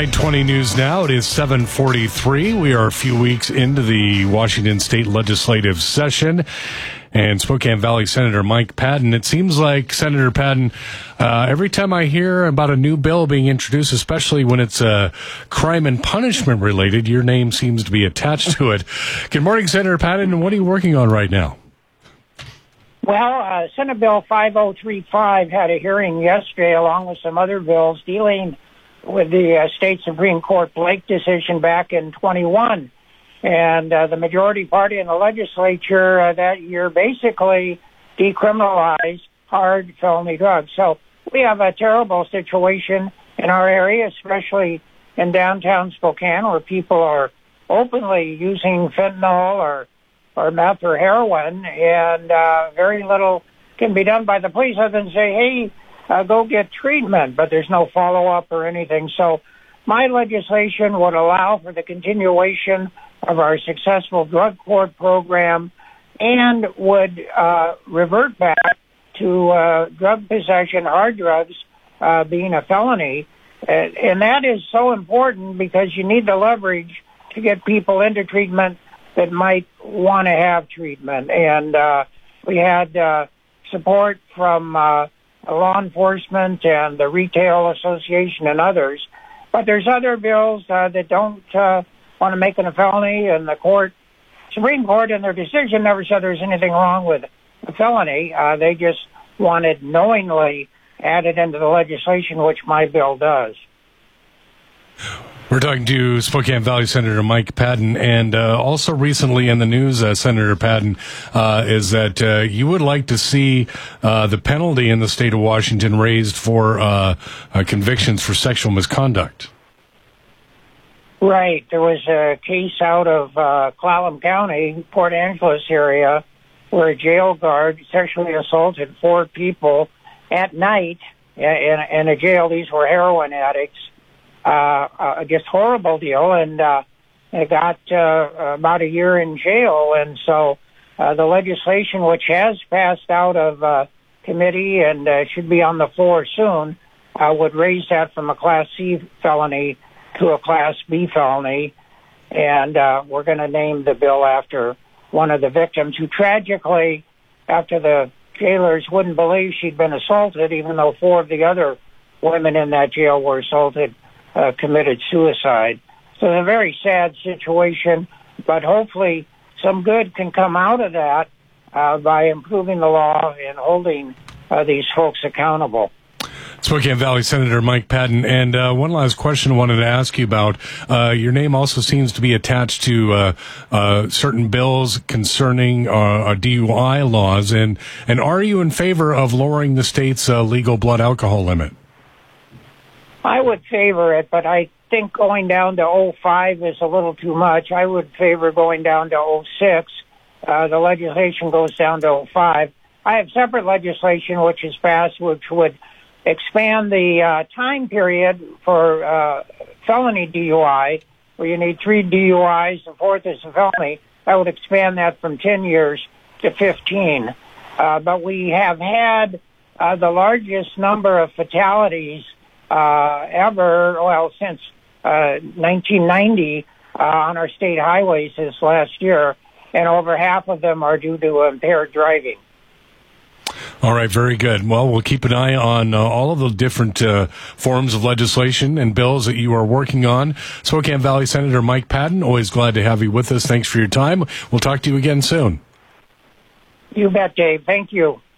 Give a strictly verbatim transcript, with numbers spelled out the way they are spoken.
nine twenty News Now. It is seven forty-three. We are a few weeks into the Washington State legislative session. And Spokane Valley Senator Mike Padden. It seems like, Senator Padden, uh, every time I hear about a new bill being introduced, especially when it's uh, crime and punishment related, your name seems to be attached to it. Good morning, Senator Padden. What are you working on right now? Well, uh, Senate Bill five oh three five had a hearing yesterday along with some other bills dealing with the uh, state Supreme Court Blake decision back in twenty-one. And uh, the majority party in the legislature uh, that year basically decriminalized hard felony drugs. So we have a terrible situation in our area, especially in downtown Spokane, where people are openly using fentanyl or, or meth or heroin, and uh, very little can be done by the police other than say, hey, uh, go get treatment, but there's no follow-up or anything. So my legislation would allow for the continuation of our successful drug court program and would uh, revert back to uh, drug possession, hard drugs, uh, being a felony. Uh, and that is so important because you need the leverage to get people into treatment that might want to have treatment. And uh, we had uh, support from uh, law enforcement and the Retail Association and others. But there's other bills uh, that don't uh, want to make it a felony, and the court, Supreme Court, in their decision never said there's anything wrong with a felony. Uh, they just wanted knowingly added into the legislation, which my bill does. We're talking to Spokane Valley Senator Mike Padden, and uh, also recently in the news, uh, Senator Padden, uh, is that uh, you would like to see uh, the penalty in the state of Washington raised for uh, uh, convictions for sexual misconduct. Right. There was a case out of uh, Clallam County, Port Angeles area, where a jail guard sexually assaulted four people at night in, in a jail. These were heroin addicts. Uh, uh, just horrible deal, and uh, they got uh, about a year in jail. And so uh, the legislation, which has passed out of uh, committee and uh, should be on the floor soon, uh, would raise that from a Class C felony to a Class B felony. And uh, we're going to name the bill after one of the victims who tragically, after the jailers wouldn't believe she'd been assaulted, even though four of the other women in that jail were assaulted, Uh, committed suicide. So a very sad situation, but hopefully some good can come out of that uh, by improving the law and holding uh, these folks accountable. Spokane Valley Senator Mike Padden. And uh, one last question I wanted to ask you about. Uh, your name also seems to be attached to uh, uh, certain bills concerning uh, D U I laws. And, and are you in favor of lowering the state's uh, legal blood alcohol limit? I would favor it, but I think going down to oh five is a little too much. I would favor going down to oh six. Uh, the legislation goes down to oh five. I have separate legislation which is passed, which would expand the uh, time period for uh, felony D U I, where you need three D U Is, the fourth is a felony. I would expand that from ten years to fifteen. Uh, but we have had uh, the largest number of fatalities Uh, ever, well, since uh, nineteen ninety uh, on our state highways this last year, and over half of them are due to impaired driving. All right, very good. Well, we'll keep an eye on uh, all of the different uh, forms of legislation and bills that you are working on. Spokane Valley Senator Mike Padden, always glad to have you with us. Thanks for your time. We'll talk to you again soon. You bet, Dave. Thank you.